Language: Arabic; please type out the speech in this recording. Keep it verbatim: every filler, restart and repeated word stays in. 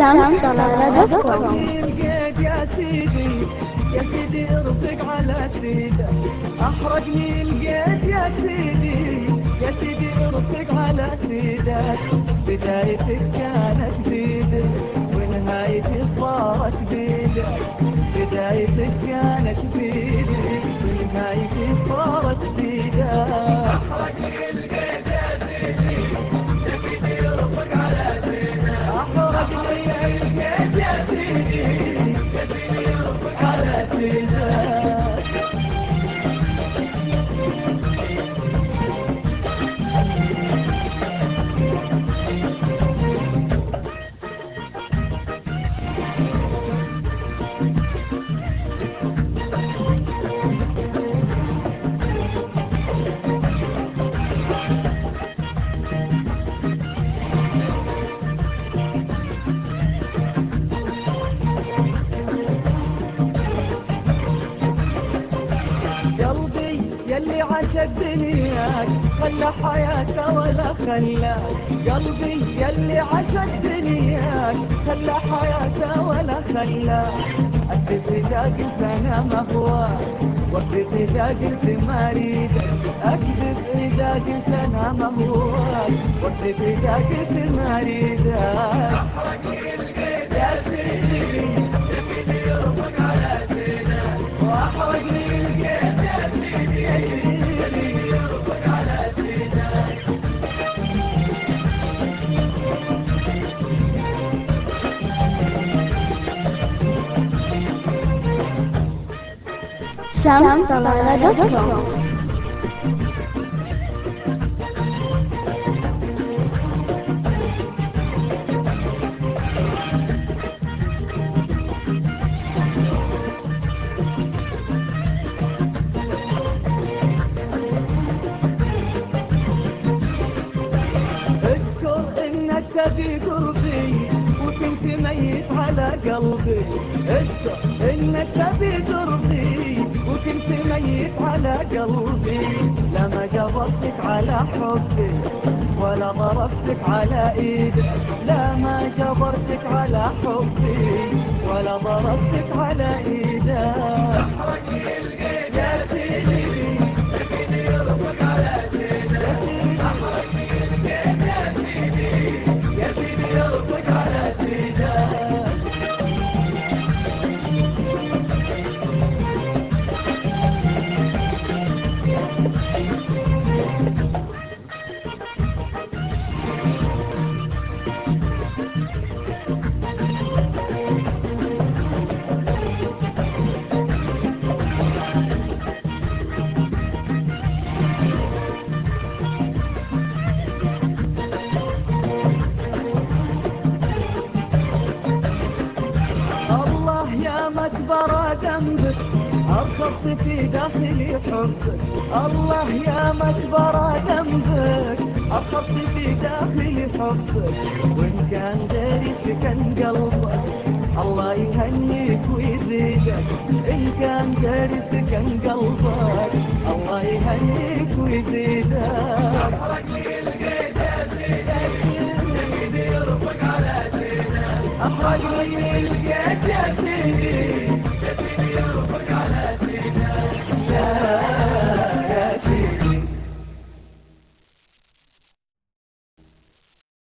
شمس ضلالة دوت كوم. لقيت يا سيدي يا سيدي ارفق على سيدك، احرقني لقيت يا سيدي يا سيدي ارفق على سيدك. بدايتك كانت بيدك ونهايتك صارت بيدك، بدايتك كانت بيدك ونهايتك صارت بيدك. احرقني لقيت يا سيدي يا سيدي ارفق على سيدك، احرقني لقيت يا سيدي يا سيدي ارفق على سيدك. قلبي يلي عاشق دنياك خلى حياته ولا خلاك، قلبي يلي عاشق دنياك خلى حياته ولا خلاك. اكذب اذا قلت انا ما هواك، واكذب اذا قلت ما اريدك، اكذب اذا قلت انا ما هواك، واكذب اذا قلت ما اريدك. احرقني لقيت يا سيدي يا سيدي ارفق على سيدك، واحرقني لقيت يا سيدي يا سيدي ارفق على سيدك. شمس ضلالة دوت كوم. اذكر انك تبي قربي وكنت ميت على قلبي، اذكر انك تبي قربي وكنت ميت على قلبي. لما جبرتك على حبي ولا ضربتك على ايدك، لا ما جبرتك على حبي ولا ضربتك على ايدك. احرقني لقيت يا سيدي يا سيدي ارفق على سيدك، احرقني لقيت يا سيدي يا سيدي ارفق على سيدك. الله يا مكبر ذنبك أرخصت في داخلي حبك، الله يا مكبر ذنبك أرخصت في داخلي حبك. وإن كان داري سكن قلبك الله يهنيك ويزيدك، إن كان داري سكن قلبك الله يهنيك ويزيدك. احرقني لقيت يا سيدي يا سيدي ارفق على سيدك، احرقني لقيت يا سيدي يا سيدي ارفق على سيدك.